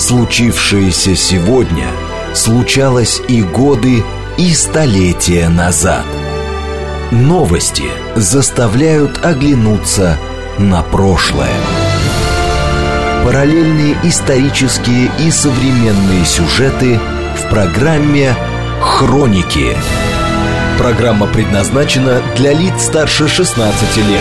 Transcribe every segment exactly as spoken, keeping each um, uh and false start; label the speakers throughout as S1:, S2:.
S1: Случившееся сегодня случалось и годы, и столетия назад. Новости заставляют оглянуться на прошлое. Параллельные исторические и современные сюжеты в программе «Хроники». Программа предназначена для лиц старше шестнадцати лет.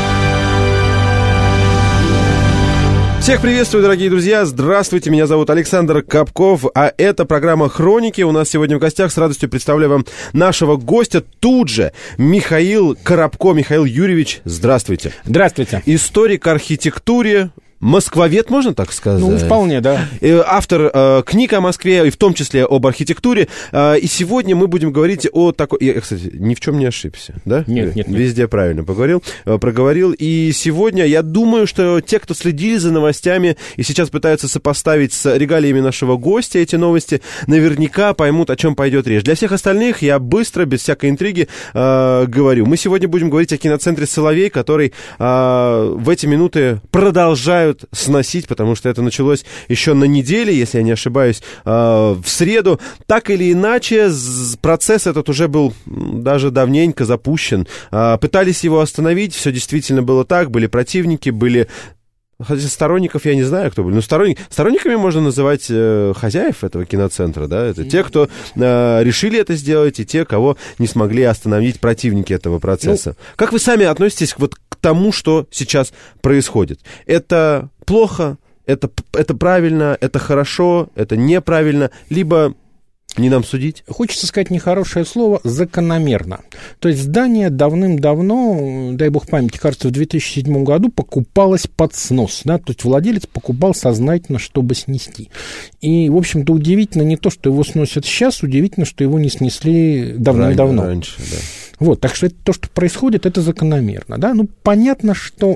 S2: Всех приветствую, дорогие друзья. Здравствуйте, меня зовут Александр Капков, а это программа «Хроники». У нас сегодня в гостях, с радостью представляю вам нашего гостя тут же, Михаил Коробко. Михаил Юрьевич, здравствуйте.
S3: Здравствуйте.
S2: Историк архитектуры, москвовед, можно так сказать?
S3: Ну, вполне, да.
S2: Автор э, книг о Москве, и в том числе об архитектуре. Э, и сегодня мы будем говорить о такой... Я, кстати, ни в чем не ошибся, да?
S3: Нет, нет, нет.
S2: Везде правильно поговорил, э, проговорил. И сегодня я думаю, что те, кто следили за новостями и сейчас пытаются сопоставить с регалиями нашего гостя эти новости, наверняка поймут, о чем пойдет речь. Для всех остальных я быстро, без всякой интриги, э, говорю. Мы сегодня будем говорить о киноцентре «Соловей», который э, в эти минуты продолжают сносить, потому что это началось еще на неделе, если я не ошибаюсь, в среду. Так или иначе, процесс этот уже был даже давненько запущен. Пытались его остановить, все действительно было так, были противники, были... Хотя сторонников я не знаю, кто были. Но сторонник, сторонниками можно называть э, хозяев этого киноцентра, да? Это те, кто э, решили это сделать, и те, кого не смогли остановить противники этого процесса. Ну, как вы сами относитесь вот к тому, что сейчас происходит? Это плохо, это, это правильно, это хорошо, это неправильно, либо... Не нам судить?
S3: Хочется сказать нехорошее слово «закономерно». То есть здание давным-давно, дай бог памяти, кажется, в две тысячи седьмом году покупалось под снос. Да? То есть владелец покупал сознательно, чтобы снести. И, в общем-то, удивительно не то, что его сносят сейчас, удивительно, что его не снесли давным-давно.
S2: Раньше, да.
S3: Вот, так что это, то, что происходит, это закономерно. Да? Ну, понятно, что...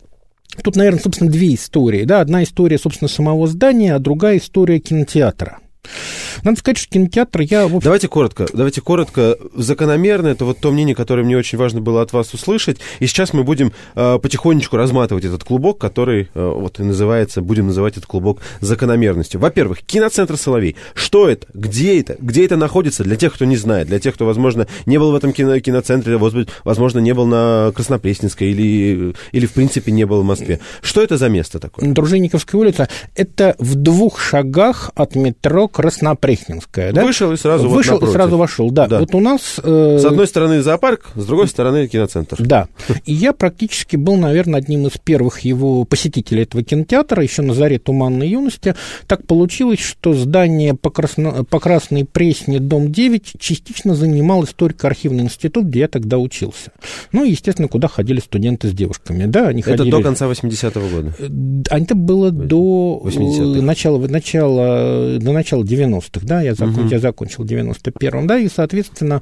S3: Тут, наверное, собственно, две истории. Да? Одна история, собственно, самого здания, а другая история кинотеатра. Надо сказать, что кинотеатр я... В общем...
S2: Давайте коротко, давайте коротко. Закономерно, это вот то мнение, которое мне очень важно было от вас услышать. И сейчас мы будем э, потихонечку разматывать этот клубок, который э, вот и называется, будем называть этот клубок закономерностью. Во-первых, киноцентр «Соловей». Что это? Где это? Где это находится? Для тех, кто не знает, для тех, кто, возможно, не был в этом кино, киноцентре, возможно, не был на Краснопресненской или, или, в принципе, не был в Москве. Что это за место такое?
S3: Дружинниковская улица. Это в двух шагах от метро Краснопресненская, да?
S2: Вышел и сразу
S3: Вышел
S2: вот напротив.
S3: и сразу вошел, да.
S2: да.
S3: Вот у нас... Э...
S2: С одной стороны зоопарк, с другой стороны киноцентр.
S3: Да. И я практически был, наверное, одним из первых его посетителей этого кинотеатра, еще на заре туманной юности. Так получилось, что здание по, Красно... по Красной Пресне, дом девять, частично занимал историко-архивный институт, где я тогда учился. Ну, и, естественно, куда ходили студенты с девушками. Да, они
S2: Это
S3: ходили...
S2: до конца восьмидесятого года?
S3: Это было до начала, начала, до начала девяностых, да, я, закон, uh-huh. я закончил в девяносто первом, да, и, соответственно,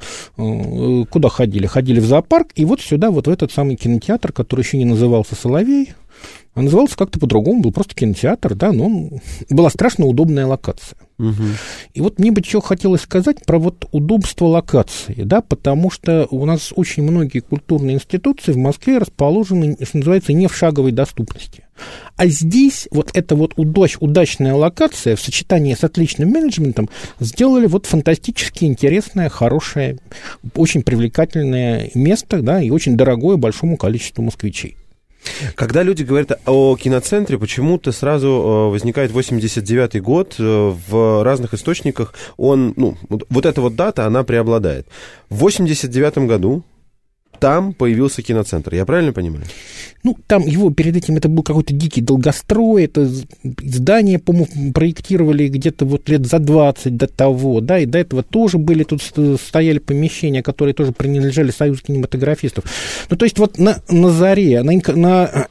S3: куда ходили? Ходили в зоопарк, и вот сюда, вот в этот самый кинотеатр, который еще не назывался «Соловей», а назывался как-то по-другому, был просто кинотеатр, да, но была страшно удобная локация. Угу. И вот мне бы чего хотелось сказать про вот удобство локации, да, потому что у нас очень многие культурные институции в Москве расположены, что называется, не в шаговой доступности. А здесь вот эта вот удач, удачная локация в сочетании с отличным менеджментом сделали вот фантастически интересное, хорошее, очень привлекательное место, да, и очень дорогое большому количеству москвичей.
S2: Когда люди говорят о киноцентре, почему-то сразу возникает восемьдесят девятый год, в разных источниках он, ну, вот эта вот дата, она преобладает. В восемьдесят девятом году там появился киноцентр, я правильно понимаю?
S3: Ну, там его перед этим это был какой-то дикий долгострой, это здание, по-моему, проектировали где-то вот лет за двадцать до того, да, и до этого тоже были, тут стояли помещения, которые тоже принадлежали Союзу кинематографистов. Ну, то есть вот на, на заре, на, на,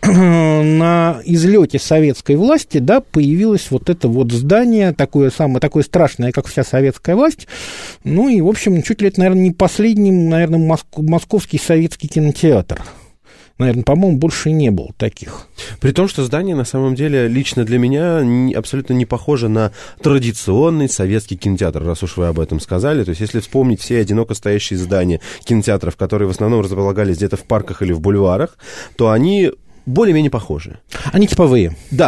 S3: на излете советской власти, да, появилось вот это вот здание, такое самое, такое страшное, как вся советская власть, ну, и, в общем, чуть ли это, наверное, не последний, наверное, моск- московский советский кинотеатр. Наверное, по-моему, больше не было таких.
S2: При том, что здание, на самом деле, лично для меня не, абсолютно не похоже на традиционный советский кинотеатр, раз уж вы об этом сказали. То есть, если вспомнить все одиноко стоящие здания кинотеатров, которые в основном располагались где-то в парках или в бульварах, то они более-менее похожи.
S3: Они типовые.
S2: Да.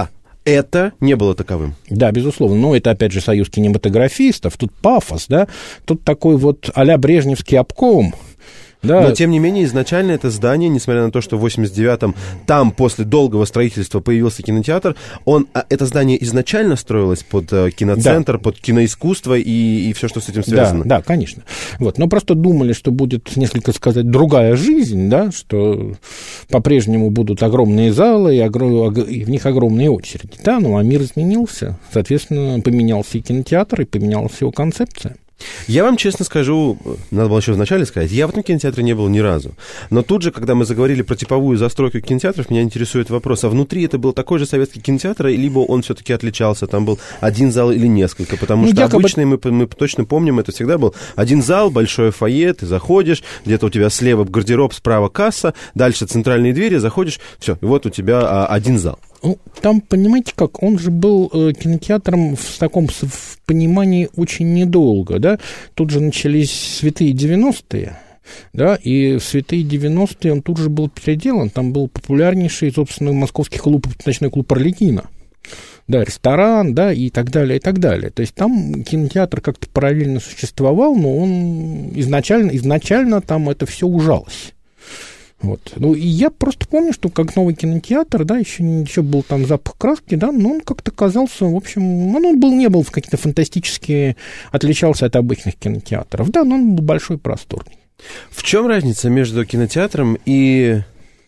S2: это не было таковым.
S3: Да, безусловно. Но это, опять же, союз кинематографистов. Тут пафос, да. Тут такой вот а-ля брежневский обком. Да.
S2: Но, тем не менее, изначально это здание, несмотря на то, что в восемьдесят девятом там после долгого строительства появился кинотеатр, он, это здание изначально строилось под киноцентр, да. под киноискусство и, и все, что с этим связано.
S3: Да, да, конечно. Вот. Но просто думали, что будет, несколько сказать, другая жизнь, да, что по-прежнему будут огромные залы и, огром... и в них огромные очереди. Да, ну а мир изменился, соответственно, поменялся и кинотеатр, и поменялась его концепция.
S2: Я вам честно скажу, надо было еще вначале сказать, я в этом кинотеатре не был ни разу. Но тут же, когда мы заговорили про типовую застройку кинотеатров, меня интересует вопрос, а внутри это был такой же советский кинотеатр, либо он все-таки отличался, там был один зал или несколько? Потому ну, что якобы... обычно, мы, мы точно помним, это всегда был один зал, большое фойе, ты заходишь, где-то у тебя слева гардероб, справа касса, дальше центральные двери, заходишь, все, и вот у тебя а, один зал.
S3: Ну, там, понимаете как, он же был э, кинотеатром в таком в понимании очень недолго, да, тут же начались святые девяностые, да, и в святые девяностые он тут же был переделан, там был популярнейший, собственно, московский клуб, ночной клуб «Арлекино», да, ресторан, да, и так далее, и так далее. То есть там кинотеатр как-то параллельно существовал, но он изначально, изначально там это все ужалось. Вот. Ну, и я просто помню, что как новый кинотеатр, да, еще, еще был там запах краски, да, но он как-то казался, в общем, он был, не был какие-то фантастические, отличался от обычных кинотеатров, да, но он был большой, просторный.
S2: В чем разница между кинотеатром и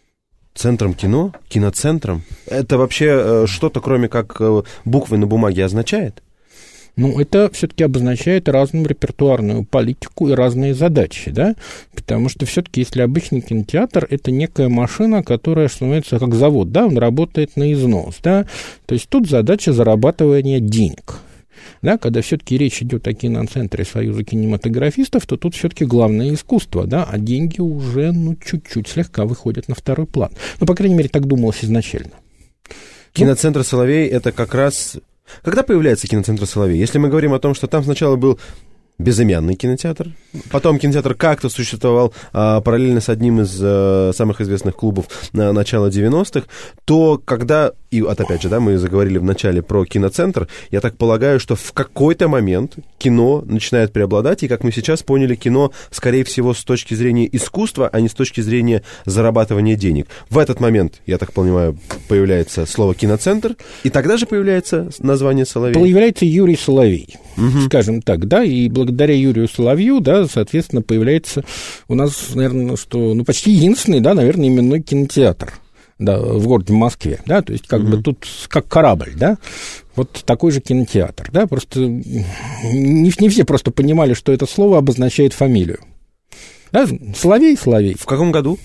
S2: центром кино, киноцентром? Это вообще что-то, кроме как буквы на бумаге, означает?
S3: Ну, это все-таки обозначает разную репертуарную политику и разные задачи, да, потому что все-таки, если обычный кинотеатр, это некая машина, которая, что называется, как завод, да, он работает на износ, да, то есть тут задача зарабатывания денег, да, когда все-таки речь идет о киноцентре Союза кинематографистов, то тут все-таки главное искусство, да, а деньги уже, ну, чуть-чуть слегка выходят на второй план, ну, по крайней мере, так думалось изначально.
S2: Киноцентр «Соловей» — это как раз... Когда появляется киноцентр «Соловей»? Если мы говорим о том, что там сначала был безымянный кинотеатр, потом кинотеатр как-то существовал а, параллельно с одним из а, самых известных клубов на начало девяностых, то когда, и вот опять же, да, мы заговорили в начале про киноцентр, я так полагаю, что в какой-то момент кино начинает преобладать, и, как мы сейчас поняли, кино, скорее всего, с точки зрения искусства, а не с точки зрения зарабатывания денег. В этот момент, я так понимаю, появляется слово «киноцентр», и тогда же появляется название «Соловей».
S3: Появляется Юрий Соловей, угу. скажем так, да, и благодаря Юрию Соловью, да, соответственно, появляется у нас, наверное, что, ну, почти единственный, да, наверное, именной кинотеатр, да, в городе Москве, да, то есть как mm-hmm. бы тут как корабль, да, вот такой же кинотеатр, да, просто не, не все просто понимали, что это слово обозначает фамилию. Да, Соловей, Соловей.
S2: В каком году?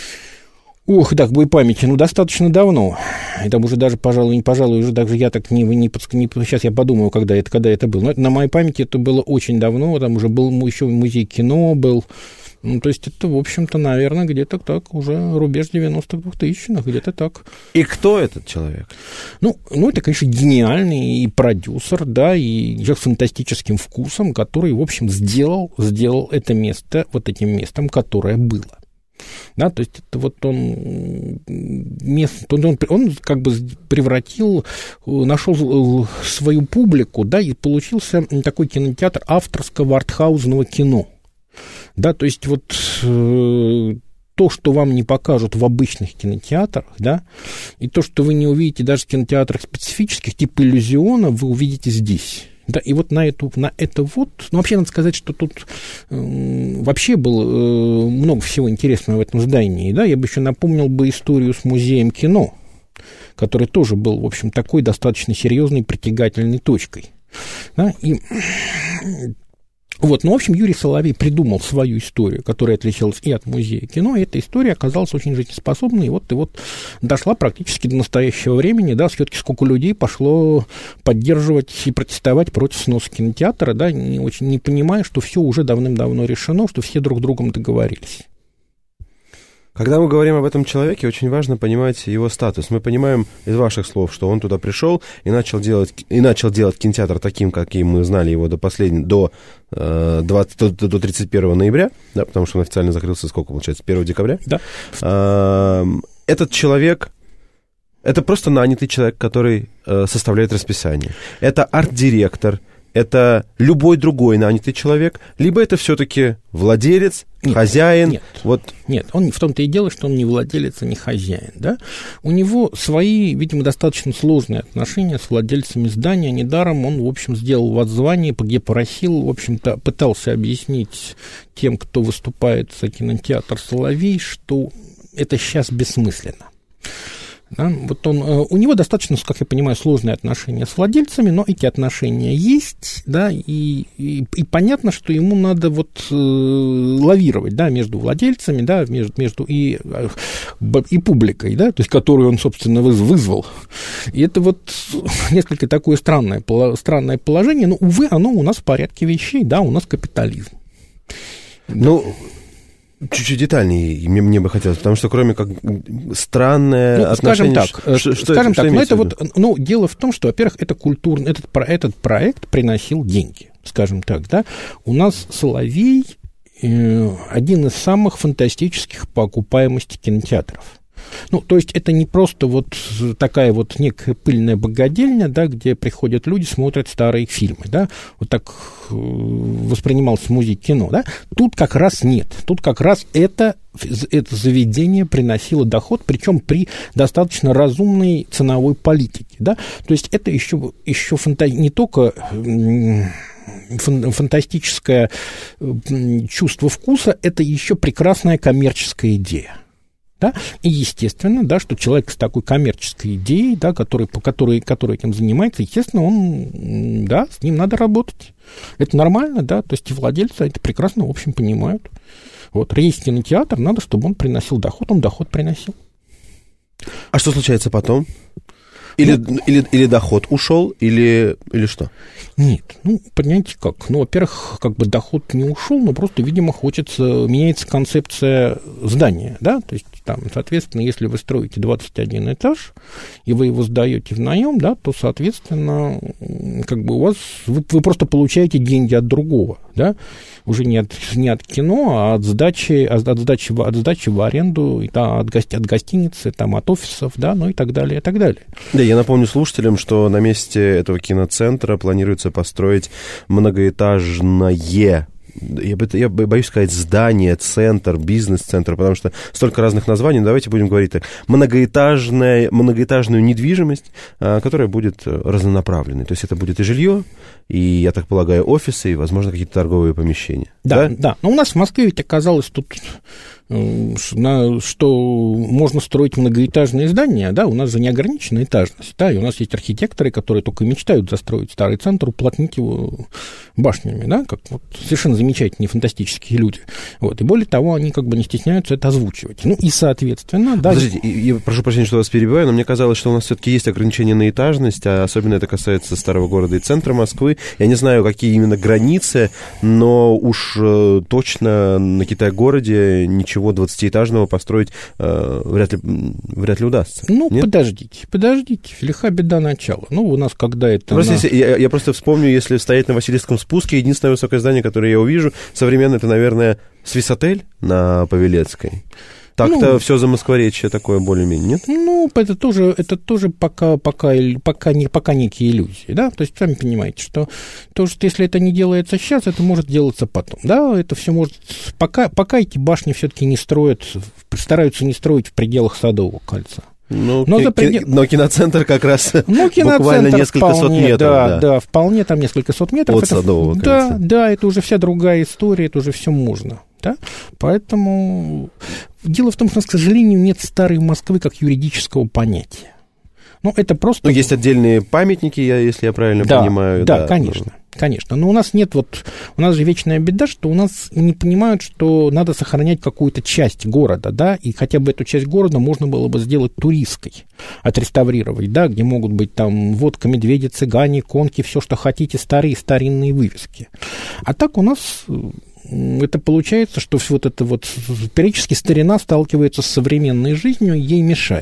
S3: Ох, так, бы и памяти, ну, достаточно давно. И там уже даже, пожалуй, не пожалуй, уже даже я так не, не, не... Сейчас я подумаю, когда это, когда это было. Но это, на моей памяти это было очень давно, там уже был еще музей кино был. Ну, то есть это, в общем-то, наверное, где-то так, уже рубеж девяностых, двухтысячных, где-то так.
S2: И кто этот человек?
S3: Ну, ну, это, конечно, гениальный и продюсер, да, и человек с фантастическим вкусом, который, в общем, сделал, сделал это место вот этим местом, которое было. Да, то есть это вот он, место, он, он, он как бы превратил, нашел свою публику, да, и получился такой кинотеатр авторского артхаузного кино. Да, то есть вот э, то, что вам не покажут в обычных кинотеатрах, да, и то, что вы не увидите даже в кинотеатрах специфических, типа «Иллюзиона», вы увидите здесь. Да, и вот на, эту, на это вот, ну, вообще надо сказать, что тут э, вообще было э, много всего интересного в этом здании, да, я бы еще напомнил бы историю с музеем кино, который тоже был, в общем, такой достаточно серьезной, притягательной точкой, да, и... Вот, ну, в общем, Юрий Соловей придумал свою историю, которая отличалась и от музея кино, и эта история оказалась очень жизнеспособной, и вот, и вот дошла практически до настоящего времени, да, все-таки сколько людей пошло поддерживать и протестовать против сноса кинотеатра, да, не, очень, не понимая, что все уже давным-давно решено, что все друг с другом договорились.
S2: Когда мы говорим об этом человеке, очень важно понимать его статус. Мы понимаем из ваших слов, что он туда пришел и начал делать, и начал делать кинотеатр таким, каким мы знали его до последнего, до, э, двадцатого, до, до тридцать первого ноября, да, потому что он официально закрылся, сколько получается, первого декабря.
S3: Да.
S2: Э, этот человек Это просто нанятый человек, который э, составляет расписание. Это арт-директор, это любой другой нанятый человек, либо это все-таки владелец, нет, хозяин.
S3: Нет,
S2: вот.
S3: нет, он в том-то и дело, что он не владелец и не хозяин. Да? У него свои, видимо, достаточно сложные отношения с владельцами здания. Недаром он, в общем, сделал воззвание, где просил, в общем-то, пытался объяснить тем, кто выступает за кинотеатр «Соловей», что это сейчас бессмысленно. Да, вот он, у него достаточно, как я понимаю, сложные отношения с владельцами, но эти отношения есть, да, и, и, и понятно, что ему надо вот э, лавировать, да, между владельцами, да, между, между и, и публикой, да, то есть которую он, собственно, вызвал. И это вот несколько такое странное, странное положение, но, увы, оно у нас в порядке вещей, да, у нас капитализм.
S2: Ну... Чуть-чуть детальнее мне, мне бы хотелось, потому что кроме как странное
S3: ну,
S2: отношение...
S3: Скажем так, что, скажем это, так ну, это вот, ну, дело в том, что, во-первых, это культурный, этот, этот проект приносил деньги, скажем так, да. У нас «Соловей» э, один из самых фантастических по окупаемости кинотеатров. Ну, то есть это не просто вот такая вот некая пыльная богадельня, да, где приходят люди, смотрят старые фильмы, да, вот так воспринимался музей кино, да. Тут как раз нет, тут как раз это, это заведение приносило доход, причем при достаточно разумной ценовой политике, да. То есть это еще, еще фанта... не только фантастическое чувство вкуса, это еще прекрасная коммерческая идея. Да? И естественно, да, что человек с такой коммерческой идеей, да, который, по которой, который этим занимается, естественно, он, да, с ним надо работать. Это нормально, да, то есть и владельцы это прекрасно, в общем, понимают. Вот, есть кинотеатр, надо, чтобы он приносил доход, он доход приносил.
S2: А что случается потом? Или, ну, или, или доход ушел, или, или что?
S3: Нет, ну, понимаете как, ну, во-первых, как бы доход не ушел, но просто, видимо, хочется, меняется концепция здания, да, то есть там, соответственно, если вы строите двадцать один этаж, и вы его сдаете в наем, да, то, соответственно, как бы у вас, вы, вы просто получаете деньги от другого, да, уже не от, не от кино, а от сдачи, от сдачи, от сдачи в аренду, да, от, гости, от гостиницы, там, от офисов, да, ну и так далее, и так далее.
S2: Да, я напомню слушателям, что на месте этого киноцентра планируется построить многоэтажное, я, я боюсь сказать, здание, центр, бизнес-центр, потому что столько разных названий. Давайте будем говорить так. Многоэтажная, многоэтажную недвижимость, которая будет разнонаправленной. То есть это будет и жилье, и, я так полагаю, офисы, и, возможно, какие-то торговые помещения.
S3: Да, да. да. Но у нас в Москве ведь оказалось тут, что можно строить многоэтажные здания, да, у нас же неограниченная этажность, да, и у нас есть архитекторы, которые только мечтают застроить старый центр, уплотнить его башнями, да, как вот совершенно замечательные, фантастические люди. Вот, и более того, они как бы не стесняются это озвучивать. Ну, и, соответственно, да...
S2: Подождите, я прошу прощения, что вас перебиваю, но мне казалось, что у нас все-таки есть ограничения на этажность, а особенно это касается старого города и центра Москвы. Я не знаю, какие именно границы, но уж э, точно на Китай-городе ничего двадцатиэтажного построить э, вряд ли, вряд ли удастся.
S3: Ну,
S2: нет?
S3: подождите, подождите, лиха беда начала. Ну, у нас когда это...
S2: Просто
S3: на...
S2: если, я, я просто вспомню, если стоять на Васильевском спуске, единственное высокое здание, которое я увижу, современное, это, наверное, Свисотель на Павелецкой. Так-то ну, все замоскворечье такое более-менее, нет?
S3: Ну, это тоже, это тоже пока, пока, пока, не, пока некие иллюзии, да, то есть сами понимаете, что, то, что если это не делается сейчас, это может делаться потом, да, это все может, пока, пока эти башни все-таки не строят, стараются не строить в пределах Садового кольца.
S2: Ну, но, ки- предел... но киноцентр как раз ну,
S3: буквально
S2: несколько
S3: вполне,
S2: сот метров.
S3: Да,
S2: да.
S3: да, вполне там несколько сот метров.
S2: От
S3: это,
S2: Садового
S3: да,
S2: кольца.
S3: Да, это уже вся другая история, это уже все можно. Да? Поэтому дело в том, что, к сожалению, нет старой Москвы как юридического понятия. Ну, это просто...
S2: Ну, есть отдельные памятники, если я правильно
S3: да,
S2: понимаю.
S3: Да, да, конечно. Конечно, но у нас нет вот, у нас же вечная беда, что у нас не понимают, что надо сохранять какую-то часть города, да, и хотя бы эту часть города можно было бы сделать туристской, отреставрировать, да, где могут быть там водка, медведи, цыгане, конки, все, что хотите, старые старинные вывески. А так у нас... Это получается, что вот эта вот периодически старина сталкивается с современной жизнью, ей мешает.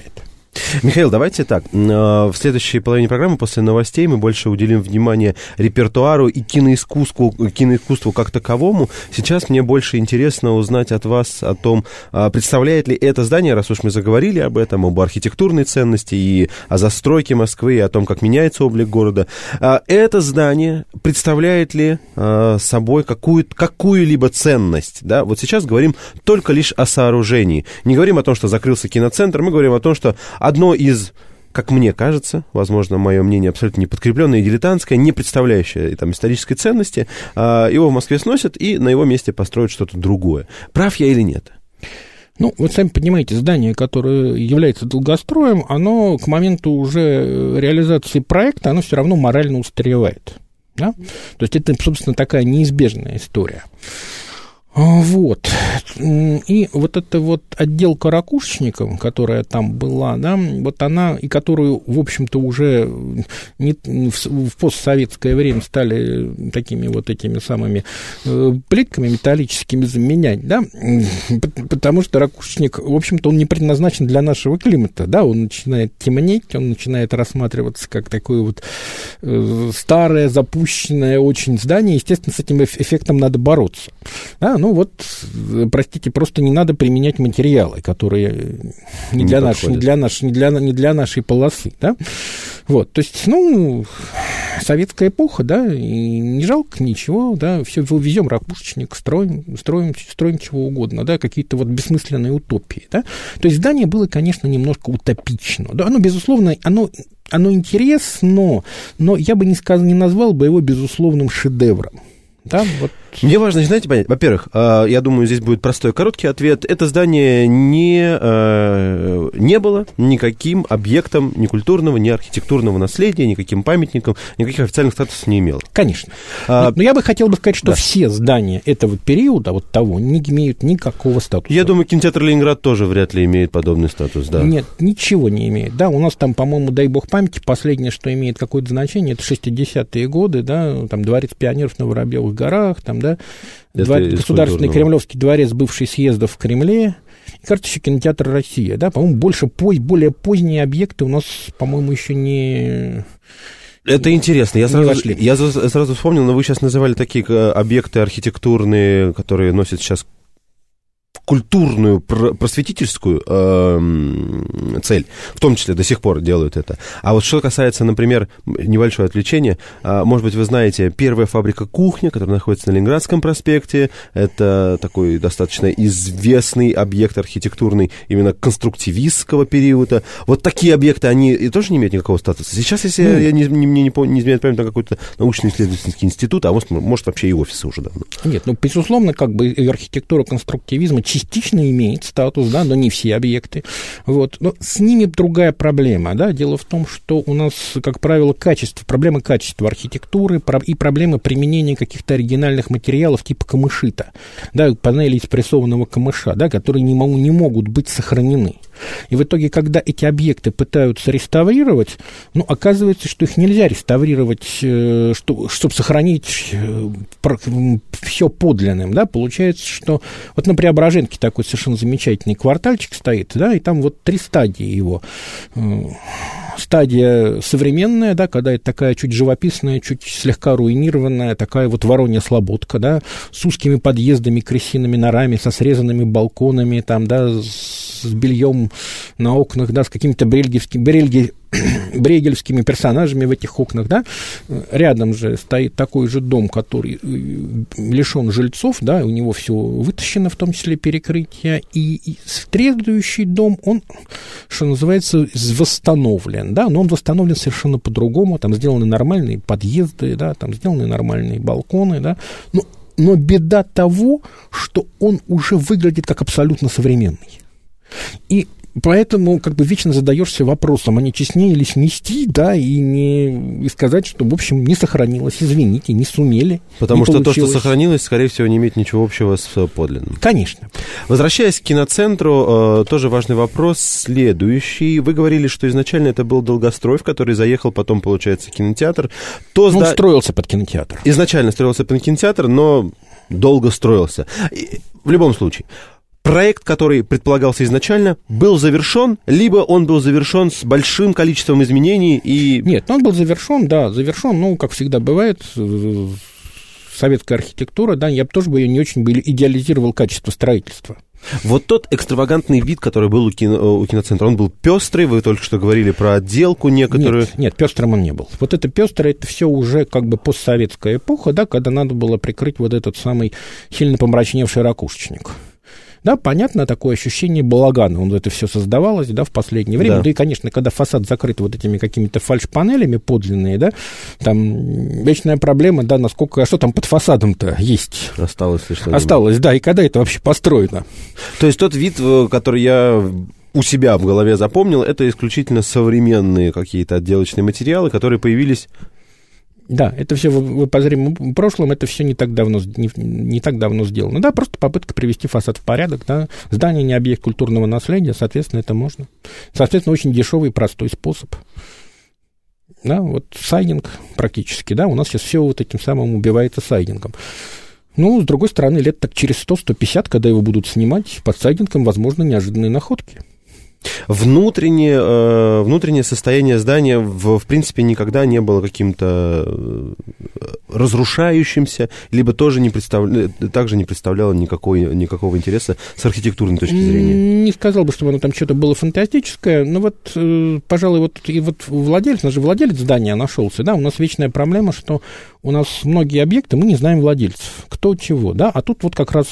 S2: Михаил, давайте так. В следующей половине программы, после новостей, мы больше уделим внимание репертуару и киноискусству, киноискусству как таковому. Сейчас мне больше интересно узнать от вас о том, представляет ли это здание, раз уж мы заговорили об этом, об архитектурной ценности и о застройке Москвы, и о том, как меняется облик города. Это здание представляет ли собой какую, какую-либо ценность? Да? Вот сейчас говорим только лишь о сооружении. Не говорим о том, что закрылся киноцентр, мы говорим о том, что одно из, как мне кажется, возможно, мое мнение абсолютно неподкрепленное и дилетантское, не представляющее там исторической ценности, его в Москве сносят и на его месте построят что-то другое. Прав я или нет?
S3: Ну, вы сами понимаете, здание, которое является долгостроем, оно к моменту уже реализации проекта, оно все равно морально устаревает. Да? То есть это, собственно, такая неизбежная история. Вот. И вот эта вот отделка ракушечником, которая там была, да, вот она, и которую, в общем-то, уже не, в постсоветское время стали такими вот этими самыми плитками металлическими заменять, да, потому что ракушечник, в общем-то, он не предназначен для нашего климата, да, он начинает темнеть, он начинает рассматриваться как такое вот старое, запущенное очень здание, естественно, с этим эффектом надо бороться, да, ну вот, простите, просто не надо применять материалы, которые не, не для, нашей, не, для, нашей, не, для, не для нашей полосы, да, вот, то есть, ну, советская эпоха, да, и не жалко ничего, да, все везем ракушечник, строим, строим, строим чего угодно, да, какие-то вот бессмысленные утопии, да, то есть здание было, конечно, немножко утопично, да, оно, безусловно, оно... Оно интересно, но я бы не, сказал, не назвал бы его безусловным шедевром. Да, вот.
S2: Мне важно, знаете, понять, во-первых, я думаю, здесь будет простой короткий ответ. Это здание не, не было никаким объектом ни культурного, ни архитектурного наследия, никаким памятником, никаких официальных статусов не имело.
S3: Конечно. А, но, но я бы хотел бы сказать, что да. все здания этого периода, вот того, не имеют никакого статуса.
S2: Я думаю, кинотеатр «Ленинград» тоже вряд ли имеет подобный статус, да.
S3: Нет, ничего не имеет. Да, у нас там, по-моему, дай бог памяти, последнее, что имеет какое-то значение, это шестидесятые годы, да, там Дворец пионеров на Воробьевых горах, там, да, Двор... Государственный Кремлевский дворец, бывший съездов в Кремле, и, кажется, еще кинотеатр «Россия», да, по-моему, больше, более поздние объекты у нас, по-моему, еще не...
S2: Это интересно. Я сразу, я сразу вспомнил, но вы сейчас называли такие объекты архитектурные, которые носят сейчас культурную, просветительскую э, цель, в том числе до сих пор делают это. А вот что касается, например, небольшое отвлечение, э, может быть, вы знаете, первая фабрика «Кухня», которая находится на Ленинградском проспекте, это такой достаточно известный объект архитектурный именно конструктивистского периода. Вот такие объекты, они тоже не имеют никакого статуса. Сейчас, если mm. я не, не, не, не изменяю память, на какой-то научно-исследовательский институт, а может, может вообще и офисы уже давно.
S3: Нет, ну, безусловно, как бы и архитектура конструктивизма частично имеет статус, да, но не все объекты. Вот. Но с ними другая проблема. Да? Дело в том, что у нас, как правило, качество, проблема качества архитектуры и проблема применения каких-то оригинальных материалов типа камышита, да, панели из прессованного камыша, да, которые не, могу, не могут быть сохранены. И в итоге, когда эти объекты пытаются реставрировать, ну, оказывается, что их нельзя реставрировать, что, чтобы сохранить все подлинным, да, получается, что вот на Преображенке такой совершенно замечательный квартальчик стоит, да, и там вот три стадии его. Стадия современная, да, когда это такая чуть живописная, чуть слегка руинированная, такая вот Воронья Слободка, да, с узкими подъездами, крысиными норами, со срезанными балконами, там, да, с бельем на окнах, да, с какими-то брельгельскими, брельги, брейгельскими персонажами в этих окнах, да. Рядом же стоит такой же дом, который лишен жильцов, да, у него все вытащено, в том числе перекрытие, и, и следующий дом, он, что называется, восстановлен, да, но он восстановлен совершенно по-другому, там сделаны нормальные подъезды, да, там сделаны нормальные балконы, да, но, но беда того, что он уже выглядит как абсолютно современный. И поэтому как бы вечно задаешься вопросом, а не честнее ли снести, да, и, не, и сказать, что, в общем, не сохранилось, извините, не сумели.
S2: Потому
S3: не
S2: что
S3: получилось.
S2: То, что сохранилось, скорее всего, не имеет ничего общего с подлинным.
S3: Конечно.
S2: Возвращаясь к киноцентру, тоже важный вопрос следующий. Вы говорили, что изначально это был долгострой, в который заехал потом, получается, кинотеатр. То
S3: ну,
S2: сда...
S3: Он строился под кинотеатр.
S2: Изначально строился под кинотеатр, но долго строился. В любом случае. проект, который предполагался изначально, был завершен, либо он был завершен с большим количеством изменений и...
S3: Нет, он был завершен, да, завершен, ну, как всегда бывает, советская архитектура, да, я бы тоже бы ее не очень бы идеализировал качество строительства.
S2: Вот тот экстравагантный вид, который был у, кино, у киноцентра, он был пестрый, вы только что говорили про отделку некоторую.
S3: Нет, нет, пестрым он не был. Вот это пестрое, это все уже как бы постсоветская эпоха, да, когда надо было прикрыть вот этот самый сильно помрачневший ракушечник. Да, понятно, такое ощущение балагана, он это все создавалось, да, в последнее время. Да. Да и, конечно, когда фасад закрыт вот этими какими-то фальш-панелями подлинные, да, там вечная проблема, да, насколько, а что там под фасадом-то есть?
S2: Осталось ли что-нибудь?
S3: Осталось, да, и когда это вообще построено?
S2: То есть тот вид, который я у себя в голове запомнил, это исключительно современные какие-то отделочные материалы, которые появились...
S3: Да, это все в обозримом прошлом, это все не так давно, не, не так давно сделано. Да, просто попытка привести фасад в порядок, да. Здание не объект культурного наследия, соответственно, это можно. Соответственно, очень дешевый и простой способ. Да, вот сайдинг практически, да, у нас сейчас все вот этим самым убивается сайдингом. Ну, с другой стороны, лет так через сто - сто пятьдесят, когда его будут снимать, под сайдингом, возможно, неожиданные находки.
S2: Внутреннее, э, внутреннее состояние здания, в, в принципе, никогда не было каким-то разрушающимся, либо тоже не представля... также не представляло никакой, никакого интереса с архитектурной точки зрения.
S3: Не сказал бы, чтобы оно там что-то было фантастическое, но вот, э, пожалуй, вот, и вот владелец, у нас же владелец здания нашелся, да, у нас вечная проблема, что у нас многие объекты, мы не знаем владельцев, кто чего, да, а тут вот как раз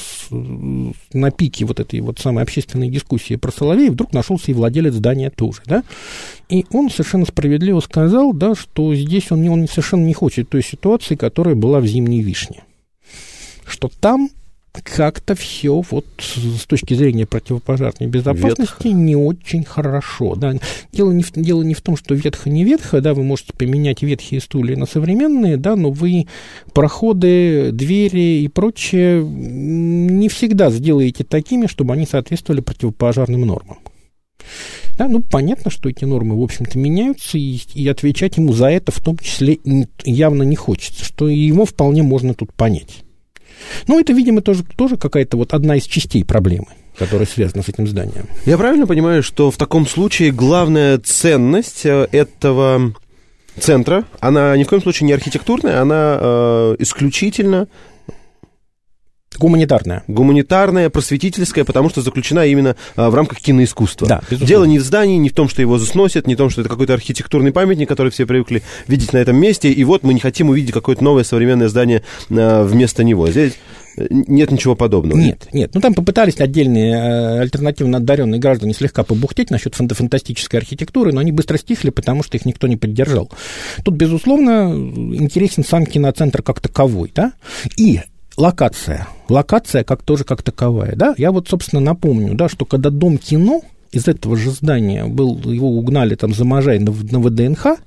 S3: на пике вот этой вот самой общественной дискуссии про Соловей вдруг нашелся и владелец здания тоже, да, и он совершенно справедливо сказал, да, что здесь он, он совершенно не хочет той ситуации, которая была в «Зимней вишне», что там как-то все вот с точки зрения противопожарной безопасности ветхо. Не очень хорошо. Да. Дело, не в, дело не в том, что ветхо не ветхо, да, вы можете поменять ветхие стулья на современные, да, но вы проходы, двери и прочее не всегда сделаете такими, чтобы они соответствовали противопожарным нормам. Да, ну, понятно, что эти нормы, в общем-то, меняются, и, и отвечать ему за это в том числе явно не хочется, что его вполне можно тут понять. Ну, это, видимо, тоже, тоже какая-то вот одна из частей проблемы, которая связана с этим зданием.
S2: Я правильно понимаю, что в таком случае главная ценность этого центра, она ни в коем случае не архитектурная, она э, исключительно...
S3: Гуманитарная.
S2: Гуманитарная, просветительская, потому что заключена именно а, в рамках киноискусства.
S3: Да,
S2: дело не в здании, не в том, что его засносят, не в том, что это какой-то архитектурный памятник, который все привыкли видеть на этом месте, и вот мы не хотим увидеть какое-то новое современное здание а, вместо него. Здесь нет ничего подобного.
S3: Нет, нет. Ну, там попытались отдельные э, альтернативно одаренные граждане слегка побухтеть насчет фантастической архитектуры, но они быстро стихли, потому что их никто не поддержал. Тут, безусловно, интересен сам киноцентр как таковой, да, и локация. Локация как тоже как таковая, да. Я вот, собственно, напомню, да, что когда Дом кино из этого же здания был, его угнали там за Можай на, на ВДНХ,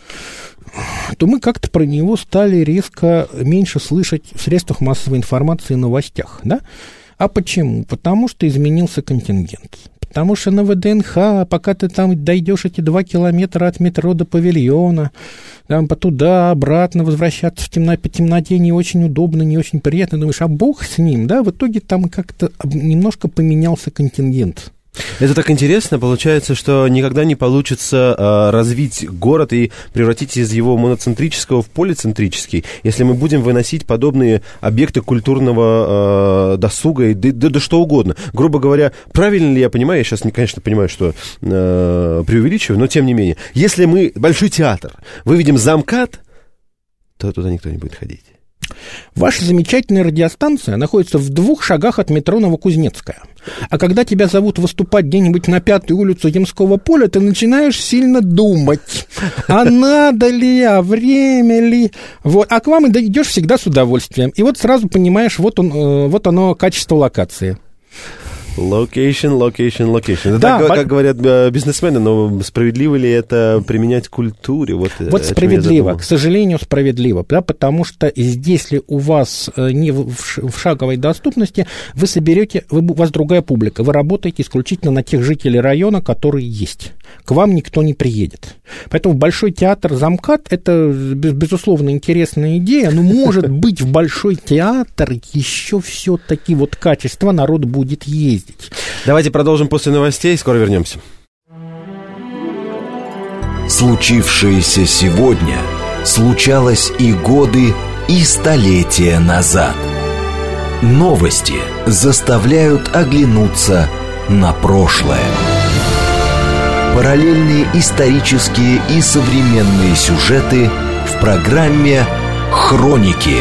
S3: то мы как-то про него стали резко меньше слышать в средствах массовой информации и новостях, да. А почему? Потому что изменился контингент. Потому что на ВДНХ, пока ты там дойдешь эти два километра от метро до павильона, там туда, обратно возвращаться в темно, по темноте не очень удобно, не очень приятно. Думаешь, а бог с ним, да? В итоге там как-то немножко поменялся контингент.
S2: Это так интересно, получается, что никогда не получится э, развить город и превратить из его моноцентрического в полицентрический, если мы будем выносить подобные объекты культурного э, досуга и да, да, да что угодно. Грубо говоря, правильно ли я понимаю, я сейчас, конечно, понимаю, что э, преувеличиваю, но тем не менее, если мы большой театр выведем замкат, то туда никто не будет ходить.
S3: Ваша замечательная радиостанция находится в двух шагах от метро Новокузнецкая. А когда тебя зовут выступать где-нибудь на Пятую улицу Ямского поля, ты начинаешь сильно думать, а надо ли, а время ли. Вот. А к вам идешь всегда с удовольствием. И вот сразу понимаешь, вот, он, вот оно, качество локации.
S2: Location, location, location.
S3: Да,
S2: так,
S3: по...
S2: как говорят бизнесмены, но справедливо ли это применять к культуре? Вот,
S3: вот справедливо, к сожалению, справедливо, да, потому что здесь, если у вас не в шаговой доступности, вы соберете, вы, у вас другая публика, вы работаете исключительно на тех жителей района, которые есть. К вам никто не приедет. Поэтому Большой театр замкат – это, безусловно, интересная идея, но, может быть, в Большой театр еще все-таки вот качество народ будет ездить. ездить.
S2: Давайте продолжим после новостей, скоро вернемся.
S1: Случившееся сегодня случалось и годы, и столетия назад. Новости заставляют оглянуться на прошлое. Параллельные исторические и современные сюжеты в программе «Хроники».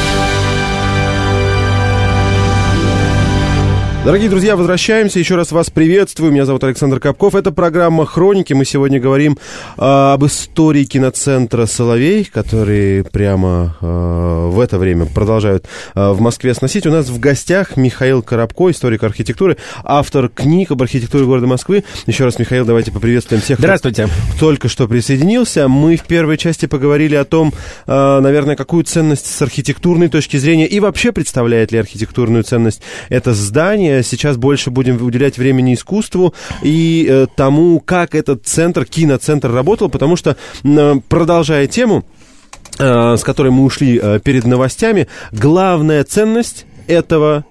S2: Дорогие друзья, возвращаемся. Еще раз вас приветствую. Меня зовут Александр Капков. Это программа «Хроники». Мы сегодня говорим э, об истории киноцентра «Соловей», который прямо э, в это время продолжают э, в Москве сносить. У нас в гостях Михаил Коробко, историк архитектуры, автор книг об архитектуре города Москвы. Еще раз, Михаил, давайте поприветствуем всех,
S3: Здравствуйте.
S2: кто только что присоединился. Мы в первой части поговорили о том, э, наверное, какую ценность с архитектурной точки зрения и вообще представляет ли архитектурную ценность это здание. Сейчас больше будем уделять времени искусству и э, тому, как этот центр, киноцентр работал, потому что, э, продолжая тему, э, с которой мы ушли э, перед новостями, главная ценность этого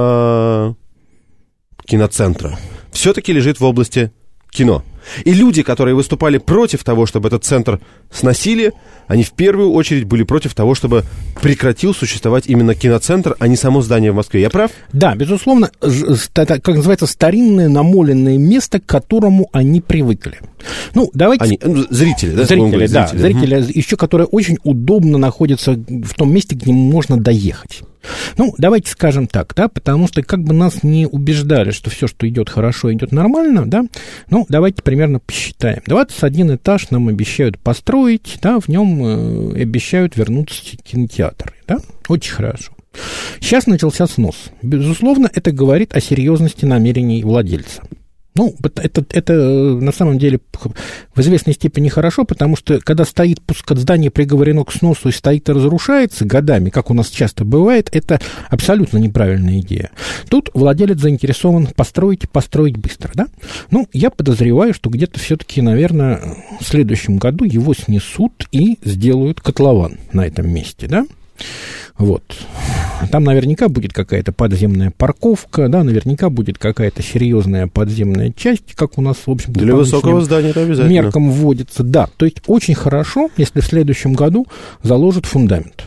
S2: э, киноцентра все-таки лежит в области кино. И люди, которые выступали против того, чтобы этот центр сносили, они в первую очередь были против того, чтобы прекратил существовать именно киноцентр, а не само здание в Москве. Я прав?
S3: Да, безусловно, это, как называется, старинное намоленное место, к которому они привыкли. Ну, давайте...
S2: Они, зрители, да?
S3: Зрители,
S2: говорить,
S3: да,
S2: зрители,
S3: зрители, угу. Еще которые очень удобно находятся в том месте, к нему можно доехать. Ну, давайте скажем так, да, потому что как бы нас не убеждали, что все, что идет хорошо, идет нормально, да, ну, давайте примерно посчитаем. двадцать один этаж нам обещают построить, да, в нем э, обещают вернуться кинотеатры, да, очень хорошо. Сейчас начался снос. Безусловно, это говорит о серьезности намерений владельца. Ну, это, это на самом деле в известной степени хорошо, потому что когда стоит, пускай здание приговорено к сносу и стоит и разрушается годами, как у нас часто бывает, это абсолютно неправильная идея. Тут владелец заинтересован построить, построить быстро, да? Ну, я подозреваю, что где-то все-таки, наверное, в следующем году его снесут и сделают котлован на этом месте, да? Вот. Там наверняка будет какая-то подземная парковка, да, наверняка будет какая-то серьезная подземная часть, как у нас, в общем-то,
S2: для высокого здания это обязательно.
S3: Меркам вводится. Да, то есть очень хорошо, если в следующем году заложат фундамент.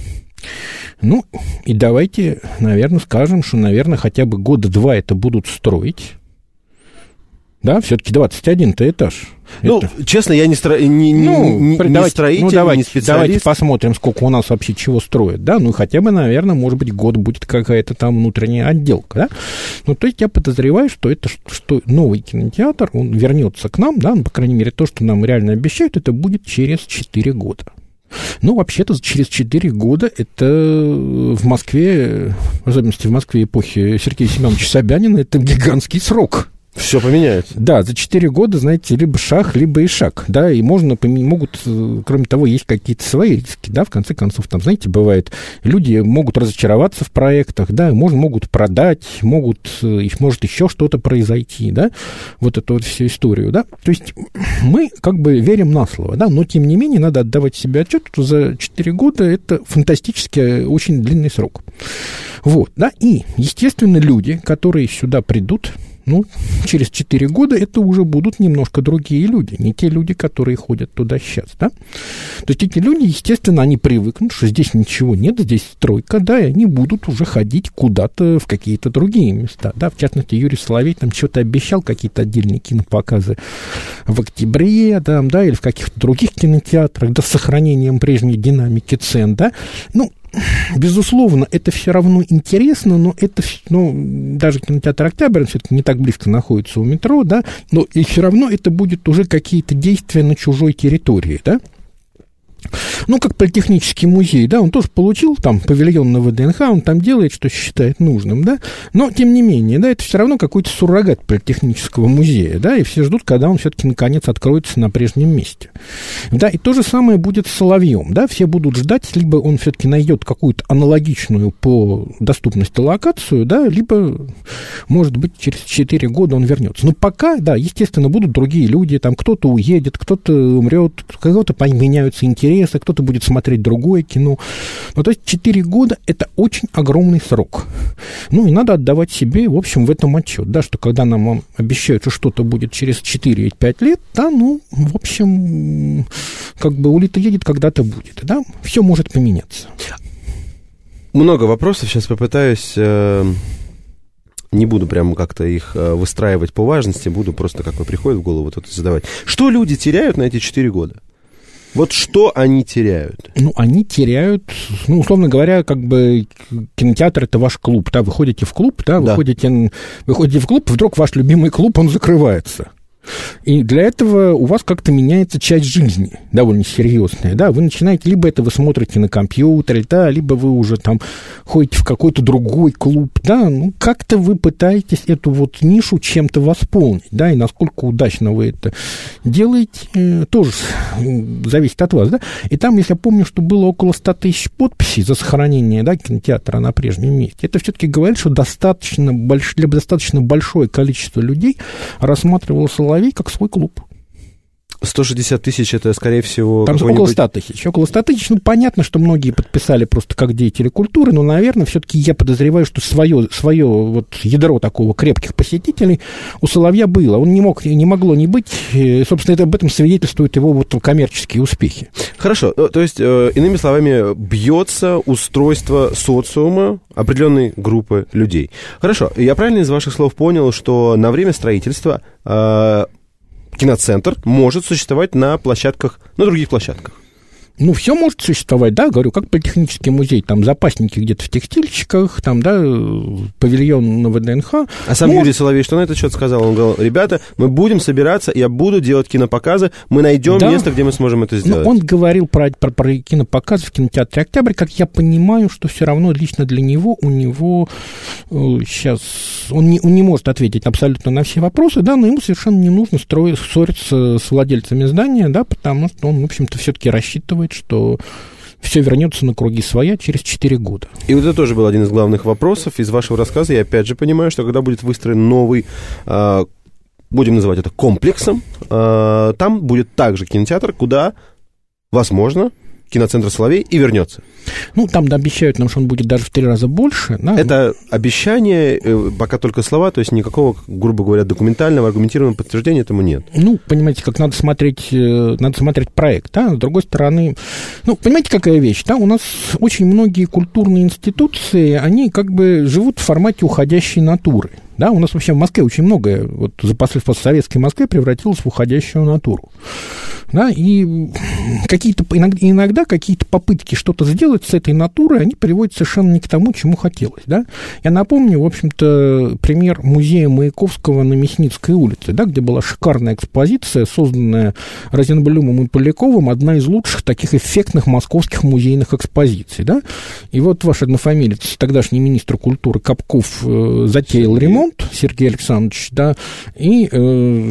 S3: Ну, и давайте, наверное, скажем, что, наверное, хотя бы года два это будут строить. Да, все-таки двадцать один-то этаж.
S2: Ну, это... честно, я не, стро... не,
S3: ну,
S2: не,
S3: давайте,
S2: не строитель,
S3: ну, давайте,
S2: не специалист.
S3: Давайте посмотрим, сколько у нас вообще чего строят, да, ну, хотя бы, наверное, может быть, год будет какая-то там внутренняя отделка, да. Ну, то есть я подозреваю, что это, что новый кинотеатр, он вернется к нам, да, ну, по крайней мере, то, что нам реально обещают, это будет через четыре года. Ну, вообще-то, через четыре года это в Москве, в особенности в Москве эпохи Сергея Семеновича Собянина, это гигантский срок.
S2: Все поменяется.
S3: Да, за четыре года, знаете, либо шаг, либо и шаг, да, и можно, могут, кроме того, есть какие-то свои риски, да, в конце концов, там, знаете, бывает, люди могут разочароваться в проектах, да, можно, могут продать, могут, их может еще что-то произойти, да, вот эту вот всю историю, да, то есть мы как бы верим на слово, да, но, тем не менее, надо отдавать себе отчет, что за четыре года это фантастически очень длинный срок, вот, да, и, естественно, люди, которые сюда придут, ну, через четыре года это уже будут немножко другие люди, не те люди, которые ходят туда сейчас, да. То есть эти люди, естественно, они привыкнут, что здесь ничего нет, здесь стройка, да, и они будут уже ходить куда-то в какие-то другие места, да. В частности, Юрий Соловей там что-то обещал, какие-то отдельные кинопоказы в октябре, там, да, или в каких-то других кинотеатрах, да, с сохранением прежней динамики цен, да. Ну, безусловно, это все равно интересно, но это, ну, даже кинотеатр «Октябрь» все-таки не так близко находится у метро, да, но и все равно это будет уже какие-то действия на чужой территории, да. Ну, как политехнический музей, да, он тоже получил там павильон на ВДНХ, он там делает, что считает нужным, да, но, тем не менее, да, это все равно какой-то суррогат политехнического музея, да, и все ждут, когда он все-таки наконец откроется на прежнем месте. Да, и то же самое будет с Соловьем, да, все будут ждать, либо он все-таки найдет какую-то аналогичную по доступности локацию, да, либо, может быть, через четыре года он вернется. Но пока, да, естественно, будут другие люди, там кто-то уедет, кто-то умрет, у кого-то поменяются интересы, кто-то кто-то будет смотреть другое кино. Ну, то есть четыре года – это очень огромный срок. Ну, и надо отдавать себе, в общем, в этом отчет, да, что когда нам обещают, что что-то будет через четыре-пять лет, да, ну, в общем, как бы улита едет, когда-то будет, да, все может поменяться.
S2: Много вопросов, сейчас попытаюсь, э, не буду прямо как-то их э, выстраивать по важности, буду просто, как приходит в голову, вот это задавать. Что люди теряют на эти четыре года? Вот что они теряют?
S3: Ну, они теряют, ну, условно говоря, как бы кинотеатр – это ваш клуб, да, вы ходите в клуб, да, вы, да. Ходите, вы ходите в клуб, вдруг ваш любимый клуб, он закрывается. И для этого у вас как-то меняется часть жизни, довольно серьезная, да, вы начинаете, либо это вы смотрите на компьютере, да, либо вы уже там ходите в какой-то другой клуб, да, ну, как-то вы пытаетесь эту вот нишу чем-то восполнить, да, и насколько удачно вы это делаете, тоже зависит от вас, да, и там, если я помню, что было около ста тысяч подписей за сохранение, да, кинотеатра на прежнем месте, это все-таки говорит, что достаточно больш... для достаточно большое количество людей рассматривалось Соловей как свой клуб.
S2: сто шестьдесят тысяч, это, скорее всего...
S3: Там около ста тысяч. Около ста тысяч. Ну, понятно, что многие подписали просто как деятели культуры, но, наверное, все-таки я подозреваю, что свое, свое вот ядро такого крепких посетителей у Соловья было. Он не мог, не могло не быть. Собственно, это об этом свидетельствуют его вот коммерческие успехи.
S2: Хорошо. То есть, иными словами, бьется устройство социума определенной группы людей. Хорошо. Я правильно из ваших слов понял, что на время строительства киноцентр может существовать на площадках, на других площадках?
S3: Ну, все может существовать, да, говорю, как политехнический музей, там запасники где-то в текстильщиках, там, да, павильон на ВДНХ.
S2: А сам
S3: ну,
S2: Юрий Соловей что на этот счет сказал? Он говорил, ребята, мы будем собираться, я буду делать кинопоказы, мы найдем да. место, где мы сможем это сделать.
S3: Ну, он говорил про, про, про кинопоказы в кинотеатре «Октябрь», как я понимаю, что все равно лично для него, у него э, сейчас, он не, он не может ответить абсолютно на все вопросы, да, но ему совершенно не нужно строить, ссориться с владельцами здания, да, потому что он, в общем-то, все-таки рассчитывает, что все вернется на круги своя через четыре года.
S2: И вот это тоже был один из главных вопросов из вашего рассказа. Я опять же понимаю, что когда будет выстроен новый, э, будем называть это комплексом, э, там будет также кинотеатр, куда, возможно, киноцентр «Соловей» и вернется.
S3: Ну, там да, обещают нам, что он будет даже в три раза больше. Да?
S2: Это обещание, пока только слова, то есть никакого, грубо говоря, документального, аргументированного подтверждения этому нет.
S3: Ну, понимаете, как надо смотреть, надо смотреть проект, да, с другой стороны, ну, понимаете, какая вещь, да, у нас очень многие культурные институции, они как бы живут в формате уходящей натуры. Да, у нас вообще в Москве очень многое, вот за постсоветской Москве превратилось в уходящую натуру. Да, и какие-то, иногда, иногда какие-то попытки что-то сделать с этой натурой, они приводят совершенно не к тому, чему хотелось. Да. Я напомню, в общем-то, пример музея Маяковского на Мясницкой улице, да, где была шикарная экспозиция, созданная Розенблюмом и Поляковым, одна из лучших таких эффектных московских музейных экспозиций. Да. И вот ваш однофамилец, тогдашний министр культуры Капков, э, затеял ремонт, Сергей Александрович, да, и э,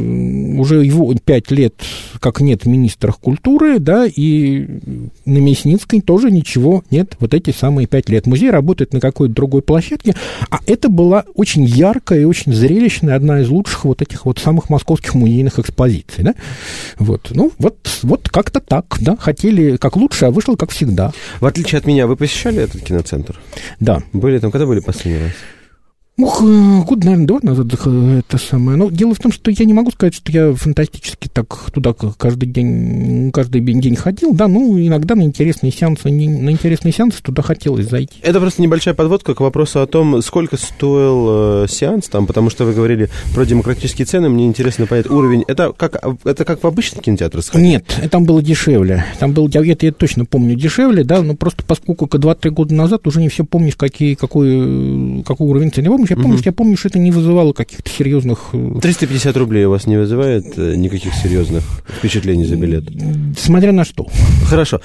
S3: уже его пять лет как нет в министрах культуры, да, и на Мясницкой тоже ничего нет вот эти самые пять лет. Музей работает на какой-то другой площадке, а это была очень яркая и очень зрелищная, одна из лучших вот этих вот самых московских музейных экспозиций, да, вот, ну, вот, вот как-то так, да, хотели как лучше, а вышло как всегда.
S2: В отличие от меня, вы посещали этот киноцентр?
S3: Да.
S2: Были там, когда были последний раз?
S3: Ух, год, наверное, два назад это самое. Но дело в том, что я не могу сказать, что я фантастически так туда каждый день, каждый день ходил. Да, ну, иногда на интересные сеансы, на интересные сеансы туда хотелось зайти.
S2: Это просто небольшая подводка к вопросу о том, сколько стоил э, сеанс там, потому что вы говорили про демократические цены, мне интересно понять уровень. Это как, это как в обычных кинотеатрах сходить?
S3: Нет, там было дешевле. Там было, я, это я точно помню, дешевле, да, но просто поскольку два-три года назад уже не все помнишь, какие, какой, какой уровень цены. Я помню, я помню, угу. что я помню, что это не вызывало каких-то серьезных...
S2: триста пятьдесят рублей у вас не вызывает никаких серьезных впечатлений за билет?
S3: Смотря на что.
S2: Хорошо.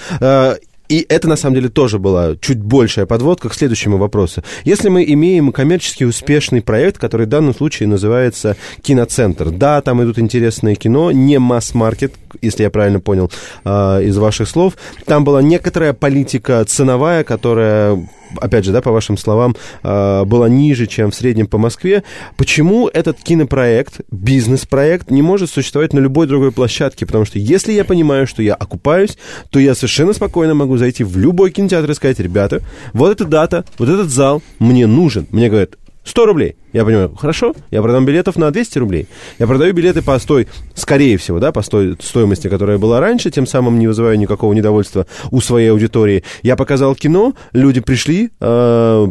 S2: И это, на самом деле, тоже была чуть большая подводка к следующему вопросу. Если мы имеем коммерчески успешный проект, который в данном случае называется «Киноцентр», да, там идут интересные кино, не масс-маркет, если я правильно понял из ваших слов, там была некоторая политика ценовая, которая... опять же, да, по вашим словам, была ниже, чем в среднем по Москве. Почему этот кинопроект, бизнес-проект, не может существовать на любой другой площадке? Потому что если я понимаю, что я окупаюсь, то я совершенно спокойно могу зайти в любой кинотеатр и сказать: ребята, вот эта дата, вот этот зал мне нужен. Мне говорят: сто рублей. Я понимаю, хорошо, я продам билетов на двести рублей. Я продаю билеты по той, скорее всего, да, по той стоимости, которая была раньше, тем самым не вызываю никакого недовольства у своей аудитории. Я показал кино, люди пришли, э-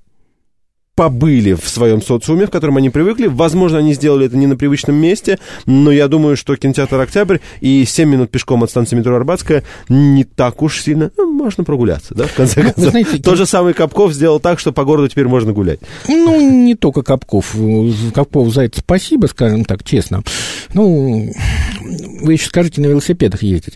S2: побыли в своем социуме, в котором они привыкли. Возможно, они сделали это не на привычном месте, но я думаю, что кинотеатр «Октябрь» и семь минут пешком от станции метро Арбатская не так уж сильно... Ну, можно прогуляться, да, в конце концов. Вы знаете, Тот же самый Капков сделал так, что по городу теперь можно гулять.
S3: Ну, не только Капков. Капков за это спасибо, скажем так, честно. Ну, вы еще скажите, на велосипедах ездить.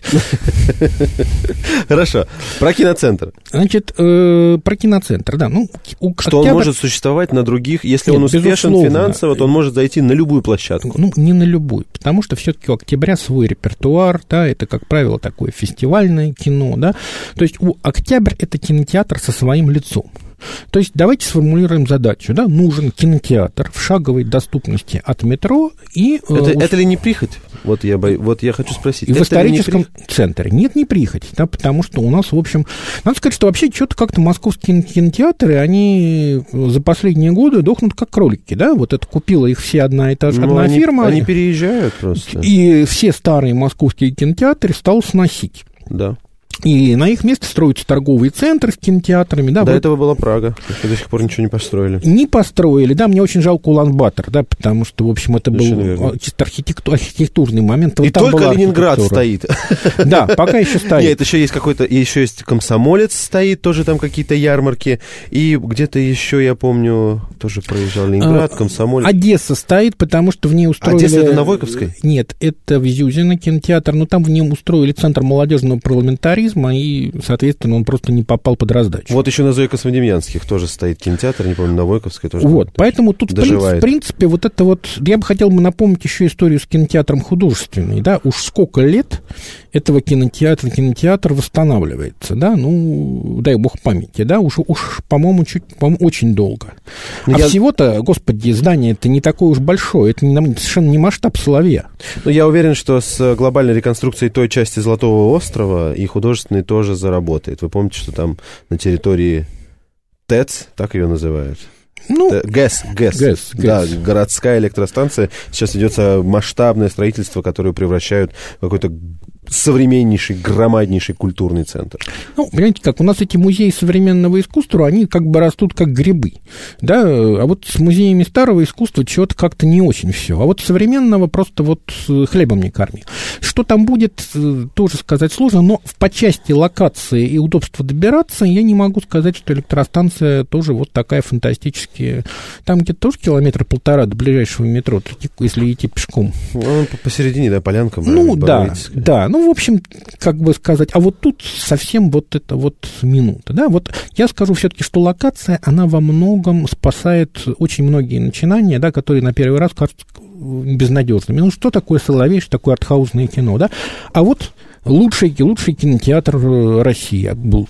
S2: Хорошо. Про киноцентр.
S3: Значит, про киноцентр, да. Ну,
S2: что он может существовать на других, если Нет, он успешен безусловно. финансово, то он может зайти на любую площадку.
S3: Ну, не на любую, потому что все-таки у «Октября» свой репертуар, да, это, как правило, такое фестивальное кино, да, то есть у «Октябрь» это кинотеатр со своим лицом. То есть давайте сформулируем задачу, да, нужен кинотеатр в шаговой доступности от метро и...
S2: Это, э, это ли не прихоть? Вот я, бо... вот я хочу спросить.
S3: И в историческом центре. Нет, не прихоть, да, потому что у нас, в общем... Надо сказать, что вообще что-то как-то московские кинотеатры, они за последние годы дохнут как кролики, да, вот это купила их все одна, и та же,
S2: ну,
S3: одна
S2: они,
S3: фирма.
S2: Они переезжают просто.
S3: И все старые московские кинотеатры стал сносить.
S2: Да.
S3: И на их месте строятся торговые центры с кинотеатрами. Да,
S2: до
S3: вот.
S2: этого была Прага. До сих пор ничего не построили.
S3: Не построили, да, мне очень жалко Улан-Батор, да, потому что, в общем, это
S2: Совершенно
S3: был чисто архитектур, архитектурный момент.
S2: И вот только Ленинград стоит.
S3: Да, пока еще стоит.
S2: Нет, еще есть какой-то, еще есть Комсомолец стоит, тоже там какие-то ярмарки. И где-то еще, я помню, тоже проезжал Ленинград, Комсомолец.
S3: Одесса стоит, потому что в ней устроили...
S2: Одесса это на Войковской?
S3: Нет, это в Зюзино кинотеатр, но там в нем устроили центр молодежного парламентаризма, и, соответственно, он просто не попал под раздачу.
S2: Вот еще на Зои Космодемьянских тоже стоит кинотеатр, не помню, на Войковской тоже.
S3: Вот, поэтому тут, в принципе, вот это вот... Я бы хотел бы напомнить еще историю с кинотеатром художественный, да, уж сколько лет этого кинотеатра, кинотеатр восстанавливается, да, ну, дай бог памяти, да, уж, уж по-моему, чуть, по-моему, очень долго. А я... всего-то, господи, здание это не такое уж большое, это не, совершенно не масштаб Соловья.
S2: Ну, я уверен, что с глобальной реконструкцией той части Золотого острова и художественный тоже заработает. Вы помните, что там на территории ТЭЦ, так ее называют?
S3: Ну,
S2: ГЭС, ГЭС, ГЭС, да, ГЭС. Городская электростанция. Сейчас идется масштабное строительство, которое превращают в какой-то современнейший, громаднейший культурный центр.
S3: Ну, понимаете, как у нас эти музеи современного искусства, они как бы растут как грибы, да, а вот с музеями старого искусства чего-то как-то не очень все, а вот современного просто вот хлебом не корми. Что там будет, тоже сказать сложно, но по части локации и удобства добираться я не могу сказать, что электростанция тоже вот такая фантастическая. Там где-то тоже километра полтора до ближайшего метро, если идти пешком.
S2: Ну, посередине, да, полянка.
S3: Ну, да, да, ну, в общем, как бы сказать, а вот тут совсем вот это вот минута, да, вот я скажу все-таки, что локация, она во многом спасает очень многие начинания, да, которые на первый раз кажутся безнадежными. Ну, что такое Соловей, что такое артхаусное кино, да, а вот лучший, лучший кинотеатр России был.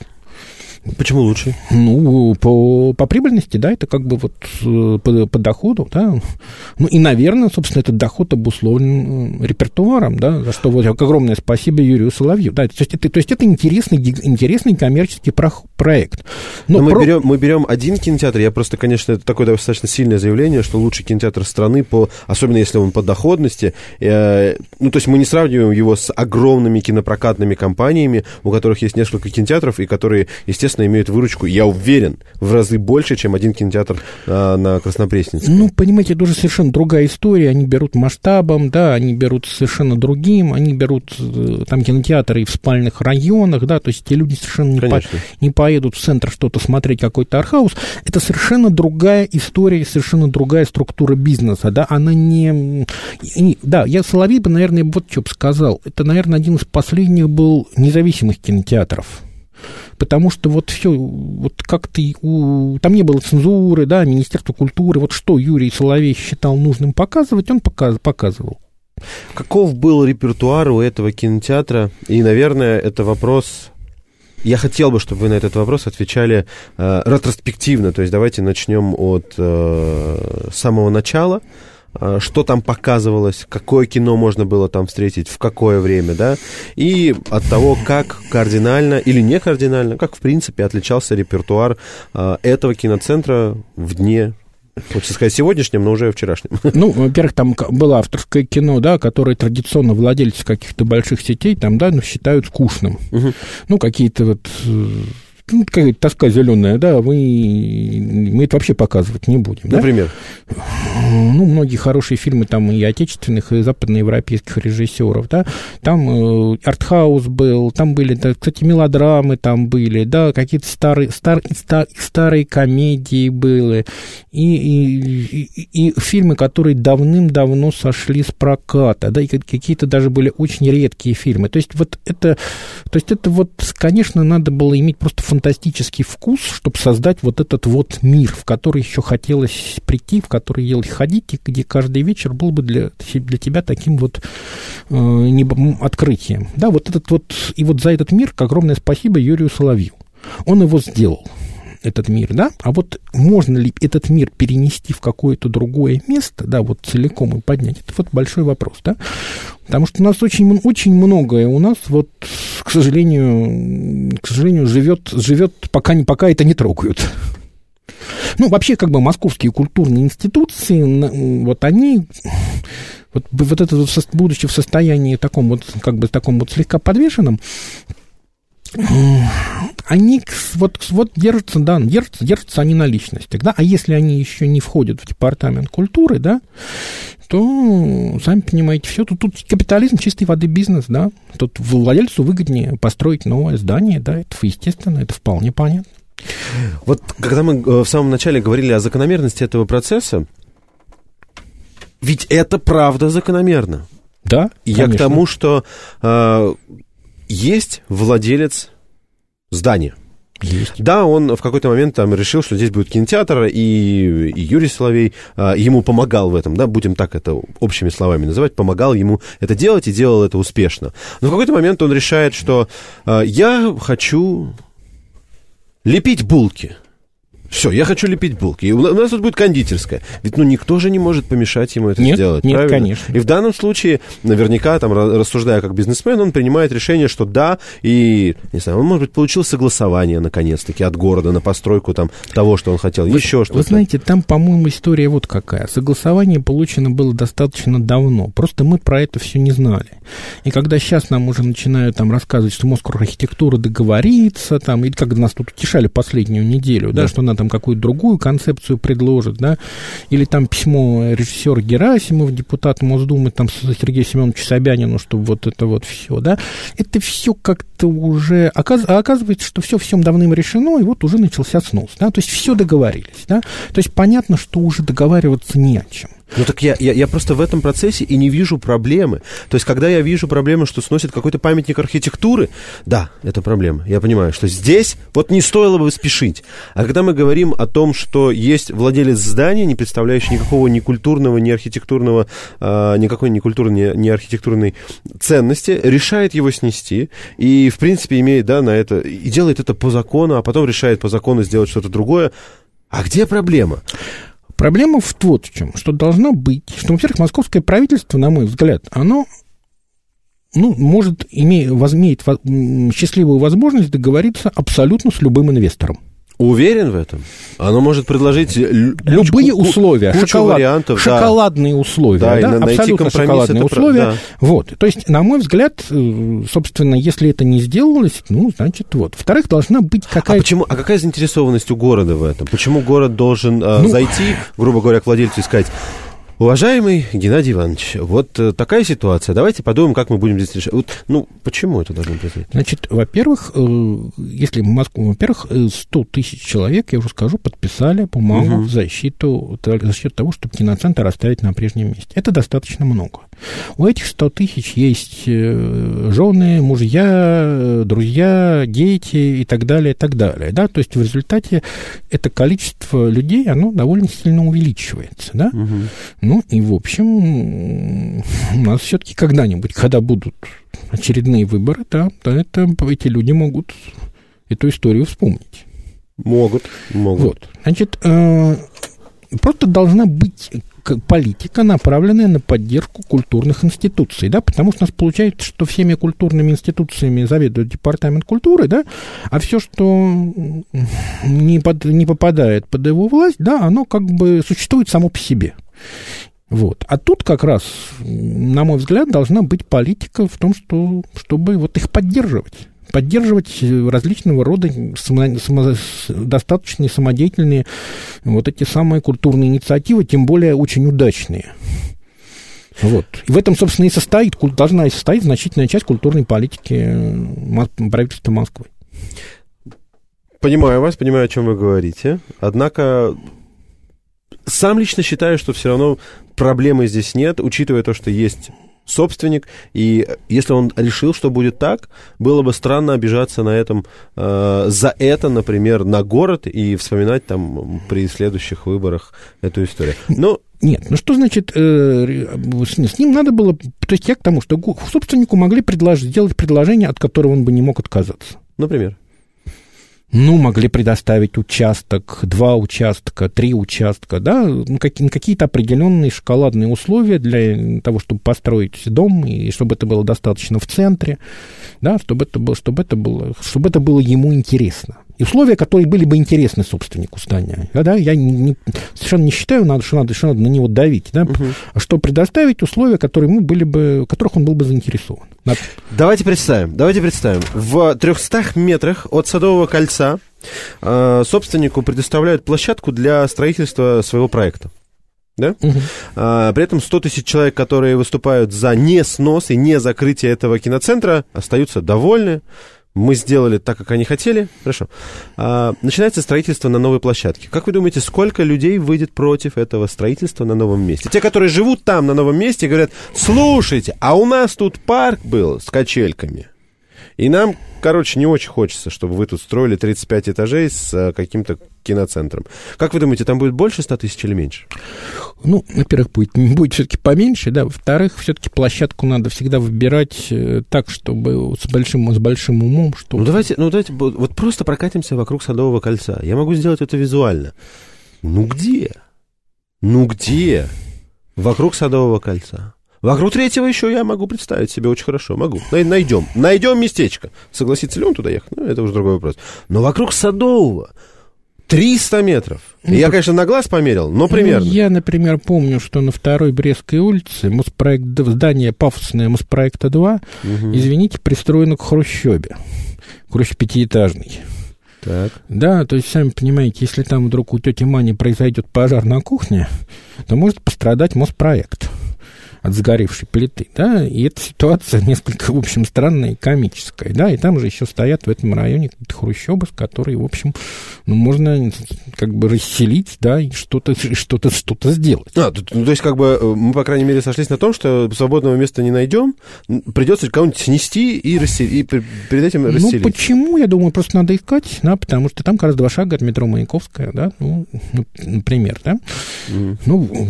S2: Почему лучший?
S3: Ну, по, по прибыльности, да, это как бы вот по, по доходу, да. Ну, и, наверное, собственно, этот доход обусловлен репертуаром, да, за что вот огромное спасибо Юрию Соловью. Да, то есть это, то есть это интересный, интересный коммерческий про, проект.
S2: Но Но мы, про... берем, мы берем один кинотеатр, я просто, конечно, это такое достаточно сильное заявление, что лучший кинотеатр страны, по, особенно если он по доходности, э, ну, то есть мы не сравниваем его с огромными кинопрокатными компаниями, у которых есть несколько кинотеатров, и которые, естественно, имеют выручку, я уверен, в разы больше, чем один кинотеатр а, на Краснопресненской.
S3: Ну, понимаете, это уже совершенно другая история. Они берут масштабом, да, они берут совершенно другим, они берут там кинотеатры и в спальных районах, да, то есть те люди совершенно не, по, не поедут в центр что-то смотреть, какой-то артхаус. Это совершенно другая история, совершенно другая структура бизнеса, да, она не... не да, я Соловей бы, наверное, вот что бы сказал. Это, наверное, один из последних был независимых кинотеатров. Потому что вот все, вот как-то у, там не было цензуры, да, Министерство культуры, вот что Юрий Соловей считал нужным показывать, он показ, показывал.
S2: Каков был репертуар у этого кинотеатра? И, наверное, это вопрос Я хотел бы, чтобы вы на этот вопрос отвечали э, ретроспективно, то есть давайте начнем от э, самого начала, э, что там показывалось, какое кино можно было там встретить, в какое время, да, и от того, как кардинально или не кардинально, как в принципе отличался репертуар э, этого киноцентра в дне, хочется сказать, сегодняшнем, но уже вчерашнем. Ну,
S3: во-первых, там было авторское кино, да, которое традиционно владельцы каких-то больших сетей там, да, ну, считают скучным. Угу. Ну, какие-то вот... Ну, какая-то тоска зеленая, да, мы, мы это вообще показывать не будем.
S2: Например?
S3: Да? Ну, многие хорошие фильмы там и отечественных, и западноевропейских режиссеров, да, там э, артхаус был, там были, да, кстати, мелодрамы там были, да, какие-то старые, стар, стар, старые комедии были, и, и, и, и фильмы, которые давным-давно сошли с проката, да, и какие-то даже были очень редкие фильмы. То есть вот это, то есть это вот, конечно, надо было иметь просто фантастический вкус, чтобы создать вот этот вот мир, в который еще хотелось прийти, в который елось ходить, и где каждый вечер был бы для, для тебя таким вот э, не, открытием. Да, вот этот вот, и вот за этот мир огромное спасибо Юрию Соловью. Он его сделал, этот мир, да, а вот можно ли этот мир перенести в какое-то другое место, да, вот целиком и поднять, это вот большой вопрос, да, потому что у нас очень, очень многое у нас вот, к сожалению, к сожалению, живет, живет пока, не, пока это не трогают. Ну, вообще, как бы, московские культурные институции, вот они, вот, вот это вот, будучи в состоянии таком вот, как бы, таком вот слегка подвешенном, они вот, вот держатся, да, держатся, держатся они на личностях, да, а если они еще не входят в департамент культуры, да, то, сами понимаете, все, тут, тут капитализм чистой воды бизнес, да, тут владельцу выгоднее построить новое здание, да, это естественно, это вполне понятно.
S2: Вот когда мы в самом начале говорили о закономерности этого процесса, ведь это правда закономерно.
S3: Да,
S2: я к тому, что э, есть владелец здания.
S3: Есть.
S2: Да, он в какой-то момент там решил, что здесь будет кинотеатр, и, и Юрий Соловей а, ему помогал в этом, да, будем так это общими словами называть, помогал ему это делать и делал это успешно. Но в какой-то момент он решает, что а, я хочу лепить булки. Все, я хочу лепить булки. И у нас тут будет кондитерская. Ведь, ну, никто же не может помешать ему это
S3: нет,
S2: сделать,
S3: нет,
S2: правильно?
S3: Конечно.
S2: И в данном случае, наверняка, там, рассуждая как бизнесмен, он принимает решение, что да, и, не знаю, он, может быть, получил согласование, наконец-таки, от города на постройку там того, что он хотел, вы, еще что-то.
S3: Вы знаете, там, по-моему, история вот какая. Согласование получено было достаточно давно. Просто мы про это все не знали. И когда сейчас нам уже начинают там рассказывать, что Мосархитектура договорится, там, или как нас тут утешали последнюю неделю, да, да что надо там какую-то другую концепцию предложит, да, или там письмо режиссера Герасимова, депутата Мосдумы, там, Сергею Семеновичу Собянину, чтобы вот это вот все, да, это все как-то уже, оказывается, что все всем давным решено, и вот уже начался снос, да, то есть все договорились, да, то есть понятно, что уже договариваться не о чем.
S2: Ну так я, я, я просто в этом процессе и не вижу проблемы. То есть, когда я вижу проблему, что сносит какой-то памятник архитектуры, да, это проблема. Я понимаю, что здесь вот не стоило бы спешить. А когда мы говорим о том, что есть владелец здания, не представляющий никакого ни культурного, ни архитектурного, а, никакой ни культурной, ни архитектурной ценности, решает его снести и, в принципе, имеет, да, на это, и делает это по закону, а потом решает по закону сделать что-то другое. А где проблема?
S3: Проблема вот в чем, что должна быть, что, во-первых, московское правительство, на мой взгляд, оно, ну, может, иметь, возмеет счастливую возможность договориться абсолютно с любым инвестором.
S2: Уверен в этом? Оно может предложить
S3: любые кучу, условия,
S2: кучу
S3: шоколад,
S2: вариантов,
S3: шоколадные да. условия, да,
S2: да,
S3: да, абсолютно шоколадные условия. Да. Вот, то есть, на мой взгляд, собственно, если это не сделалось, ну, значит, вот. Во-вторых, должна быть какая-то...
S2: А почему? А какая заинтересованность у города в этом? Почему город должен ну... зайти, грубо говоря, к владельцу и сказать: уважаемый Геннадий Иванович, вот такая ситуация, давайте подумаем, как мы будем здесь решать. Вот, ну, почему это должно произойти?
S3: Значит, во-первых, если в Москву, во-первых, сто тысяч человек, я уже скажу, подписали бумагу угу. в защиту, в защиту того, чтобы киноцентр оставить на прежнем месте. Это достаточно много. У этих ста тысяч есть жены, мужья, друзья, дети и так далее, и так далее. Да? То есть в результате это количество людей, оно довольно сильно увеличивается. Да? Угу. Ну, и, в общем, у нас все-таки когда-нибудь, когда будут очередные выборы, да, то это, эти люди могут эту историю вспомнить.
S2: Могут, могут.
S3: Вот. Значит, э, просто должна быть политика, направленная на поддержку культурных институций, да, потому что у нас получается, что всеми культурными институциями заведует департамент культуры, да, а все, что не, под, не попадает под его власть, да, оно как бы существует само по себе. Вот. А тут как раз, на мой взгляд, должна быть политика в том, что, чтобы вот их поддерживать. Поддерживать различного рода само, само, достаточно самодеятельные вот эти самые культурные инициативы, тем более очень удачные. Вот. И в этом, собственно, и состоит, должна и состоять значительная часть культурной политики правительства Москвы.
S2: Понимаю вас, понимаю, о чем вы говорите. Однако сам лично считаю, что все равно проблемы здесь нет, учитывая то, что есть собственник, и если он решил, что будет так, было бы странно обижаться на этом, э, за это, например, на город и вспоминать там при следующих выборах эту историю. Но...
S3: Нет, ну что значит, э, с, с ним надо было, то есть я к тому, что собственнику могли предложить, сделать предложение, от которого он бы не мог отказаться.
S2: Например?
S3: Ну, могли предоставить участок, два участка, три участка, да, ну, какие, какие-то определенные шоколадные условия для того, чтобы построить дом, и чтобы это было достаточно в центре, да, чтобы это было, чтобы это было, чтобы это было ему интересно. И условия, которые были бы интересны собственнику здания. Да, да, я не, совершенно не считаю, надо, что, надо, что надо на него давить, да, угу. А что предоставить условия, которые ему были бы, в которых он был бы заинтересован. Надо...
S2: Давайте представим, давайте представим. В трехстах метрах от Садового кольца э, собственнику предоставляют площадку для строительства своего проекта. Да? Угу. А, при этом сто тысяч человек, которые выступают за не снос и не закрытие этого киноцентра, остаются довольны. Мы сделали так, как они хотели. Хорошо. А, начинается строительство на новой площадке. Как вы думаете, сколько людей выйдет против этого строительства на новом месте? Те, которые живут там, на новом месте, говорят: слушайте, а у нас тут парк был с качельками. И нам, короче, не очень хочется, чтобы вы тут строили тридцать пять этажей с а, каким-то киноцентром. Как вы думаете, там будет больше ста тысяч или меньше?
S3: Ну, во-первых, будет, будет все-таки поменьше, да. Во-вторых, все-таки площадку надо всегда выбирать так, чтобы с большим, с большим умом. Что...
S2: Ну, давайте, ну, давайте вот просто прокатимся вокруг Садового кольца. Я могу сделать это визуально. Ну, где? Ну, где? Вокруг Садового кольца. Вокруг третьего еще я могу представить себе очень хорошо. Могу. Найдем. Найдем местечко. Согласится ли он туда ехать? Ну, это уже другой вопрос. Но вокруг Садового триста метров. Ну, я, конечно, на глаз померил, но примерно.
S3: Ну, я, например, помню, что на второй Брестской улице Моспроект, здание пафосное Моспроекта два, угу. Извините, пристроено к хрущебе. Хрущеб пятиэтажный.
S2: Так.
S3: Да, то есть, сами понимаете, если там вдруг у тети Мани произойдет пожар на кухне, то может пострадать Моспроект от сгоревшей плиты, да, и эта ситуация несколько, в общем, странная и комическая, да, и там же еще стоят в этом районе какие-то хрущебы, с которой, в общем, ну, можно как бы расселить, да, и что-то, что-то, что-то сделать.
S2: А, то, то есть, как бы, мы, по крайней мере, сошлись на том, что свободного места не найдем, придется кого-нибудь снести и, расселить, и перед этим расселить.
S3: Ну, почему? Я думаю, просто надо искать, да, потому что там как раз два шага от метро Маяковская, да, ну, например, да. Mm. Ну,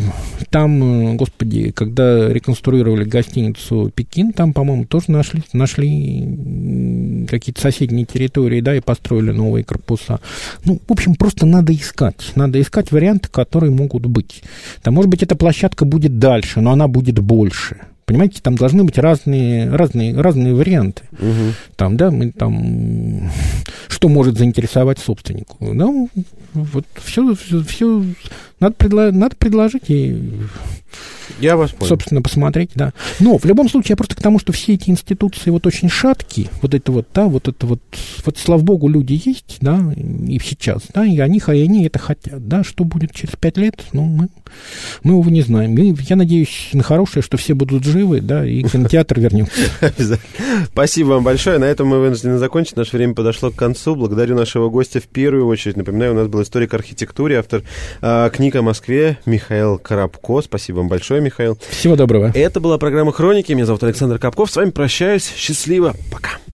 S3: там, господи, когда реконструировали гостиницу «Пекин», там, по-моему, тоже нашли, нашли какие-то соседние территории, да, и построили новые корпуса. Ну, в общем, просто надо искать. Надо искать варианты, которые могут быть. Там, может быть, эта площадка будет дальше, но она будет больше. Понимаете, там должны быть разные, разные, разные варианты. Угу. Там, да, мы там... Что может заинтересовать собственнику? Ну, вот все, все, все надо, предло, надо предложить и...
S2: Я вас понял.
S3: Собственно, посмотреть, да. Но в любом случае, я просто к тому, что все эти институции вот очень шаткие, вот это вот, да, вот это вот, вот, слава богу, люди есть, да, и сейчас, да, и они, и они это хотят, да, что будет через пять лет, ну, мы, мы его не знаем. И я надеюсь на хорошее, что все будут живы, да, и кинотеатр вернется.
S2: Спасибо вам большое. На этом мы вынуждены закончить. Наше время подошло к концу. Благодарю нашего гостя в первую очередь. Напоминаю, у нас был историк архитектуры, автор э, книг о Москве Михаил Коробко. Спасибо вам большое, Михаил.
S3: Всего доброго.
S2: Это была программа «Хроники». Меня зовут Александр Капков. С вами прощаюсь. Счастливо. Пока.